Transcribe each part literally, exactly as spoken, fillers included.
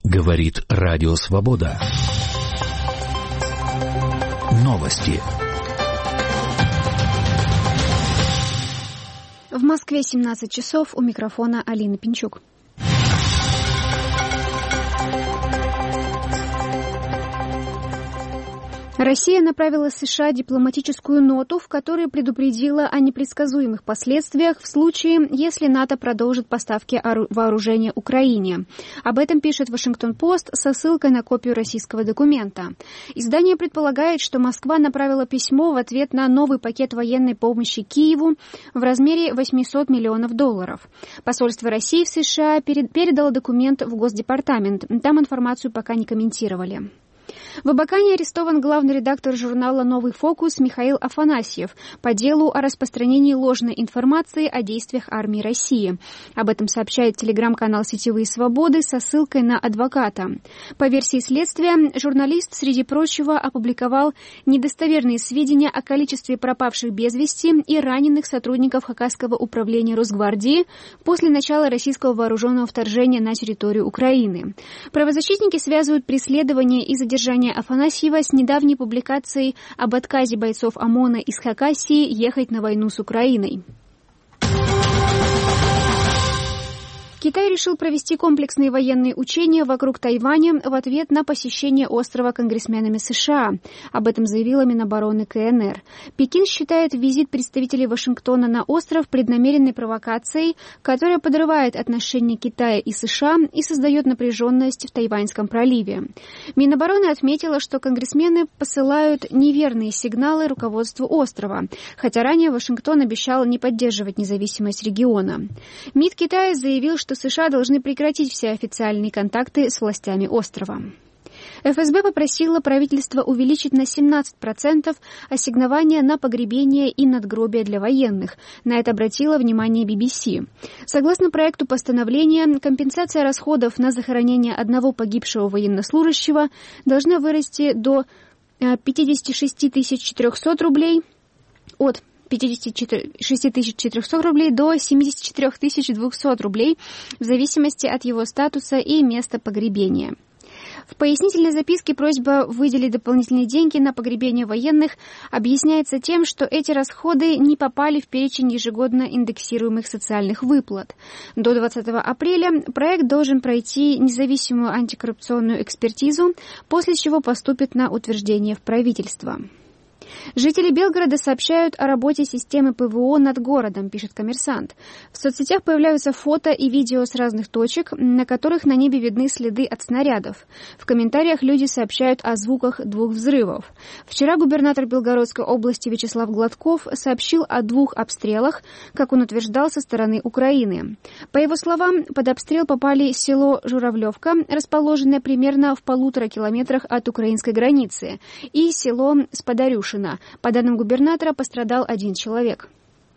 Говорит Радио Свобода. Новости. В Москве семнадцать часов, у микрофона Алина Пинчук. Россия направила США дипломатическую ноту, в которой предупредила о непредсказуемых последствиях в случае, если НАТО продолжит поставки вооружения Украине. Об этом пишет Вашингтон-Пост со ссылкой на копию российского документа. Издание предполагает, что Москва направила письмо в ответ на новый пакет военной помощи Киеву в размере восемьсот миллионов долларов. Посольство России в США передало документ в Госдепартамент. Там информацию пока не комментировали. В Абакане арестован главный редактор журнала «Новый фокус» Михаил Афанасьев по делу о распространении ложной информации о действиях армии России. Об этом сообщает телеграм-канал «Сетевые свободы» со ссылкой на адвоката. По версии следствия, журналист, среди прочего, опубликовал недостоверные сведения о количестве пропавших без вести и раненых сотрудников Хакасского управления Росгвардии после начала российского вооруженного вторжения на территорию Украины. Правозащитники связывают преследование и задержание Афанасьева с недавней публикацией об отказе бойцов ОМОНа из Хакасии ехать на войну с Украиной. Китай решил провести комплексные военные учения вокруг Тайваня в ответ на посещение острова конгрессменами США. Об этом заявила Минобороны КНР. Пекин считает визит представителей Вашингтона на остров преднамеренной провокацией, которая подрывает отношения Китая и США и создает напряженность в Тайваньском проливе. Минобороны отметила, что конгрессмены посылают неверные сигналы руководству острова, хотя ранее Вашингтон обещал не поддерживать независимость региона. МИД Китая заявил, что что США должны прекратить все официальные контакты с властями острова. эф эс бэ попросила правительство увеличить на семнадцать процентов ассигнования на погребение и надгробия для военных. На это обратила внимание би би си. Согласно проекту постановления, компенсация расходов на захоронение одного погибшего военнослужащего должна вырасти до пятьдесят шесть тысяч четыреста рублей от пятьдесят шесть тысяч четыреста рублей до семьдесят четыре тысячи двести рублей в зависимости от его статуса и места погребения. В пояснительной записке просьба выделить дополнительные деньги на погребение военных объясняется тем, что эти расходы не попали в перечень ежегодно индексируемых социальных выплат. До двадцатого апреля проект должен пройти независимую антикоррупционную экспертизу, после чего поступит на утверждение в правительство. Жители Белгорода сообщают о работе системы ПВО над городом, пишет «Коммерсант». В соцсетях появляются фото и видео с разных точек, на которых на небе видны следы от снарядов. В комментариях люди сообщают о звуках двух взрывов. Вчера губернатор Белгородской области Вячеслав Гладков сообщил о двух обстрелах, как он утверждал, со стороны Украины. По его словам, под обстрел попали село Журавлевка, расположенное примерно в полутора километрах от украинской границы, и село Спадарюшино. По данным губернатора, пострадал один человек.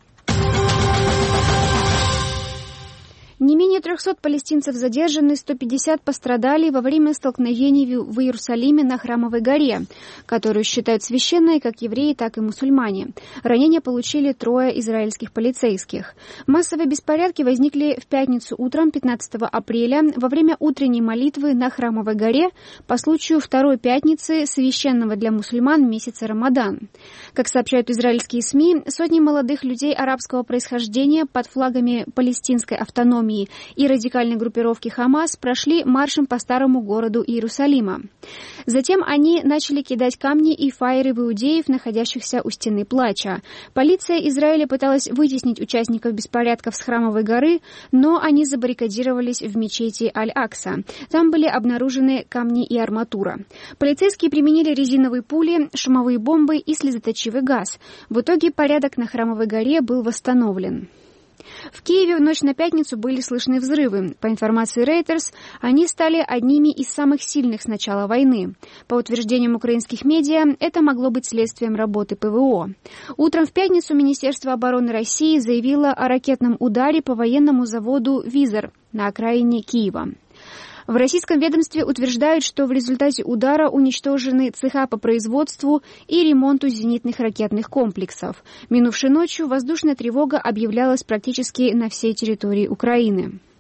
Не менее трехсот палестинцев задержаны, сто пятьдесят пострадали во время столкновений в Иерусалиме на Храмовой горе, которую считают священной как евреи, так и мусульмане. Ранения получили трое израильских полицейских. Массовые беспорядки возникли в пятницу утром пятнадцатого апреля во время утренней молитвы на Храмовой горе по случаю второй пятницы священного для мусульман месяца Рамадан. Как сообщают израильские СМИ, сотни молодых людей арабского происхождения под флагами палестинской автономии и радикальной группировки Хамас прошли маршем по старому городу Иерусалима. Затем они начали кидать камни и фаеры в иудеев, находящихся у стены плача. Полиция Израиля пыталась вытеснить участников беспорядков с Храмовой горы, но они забаррикадировались в мечети Аль-Акса. Там были обнаружены камни и арматура. Полицейские применили резиновые пули, шумовые бомбы и слезоточивый газ. В итоге порядок на Храмовой горе был восстановлен. В Киеве в ночь на пятницу были слышны взрывы. По информации Reuters, они стали одними из самых сильных с начала войны. По утверждениям украинских медиа, это могло быть следствием работы ПВО. Утром в пятницу Министерство обороны России заявило о ракетном ударе по военному заводу «Визор» на окраине Киева. В российском ведомстве утверждают, что в результате удара уничтожены цеха по производству и ремонту зенитных ракетных комплексов. Минувшей ночью воздушная тревога объявлялась практически на всей территории Украины.